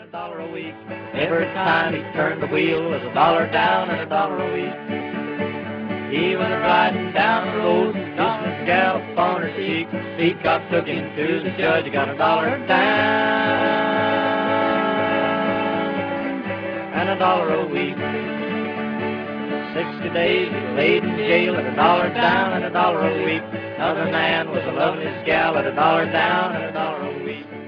a dollar a week. Every time he turned the wheel was a dollar down and a dollar a week. He was riding down the road, kissing his gal upon her cheek. Peacock took him to the judge, he got a dollar down and a dollar a week. 60 days he laid in jail at a dollar down and a dollar a week. Another man was a loving his gal at a dollar down and a dollar a week.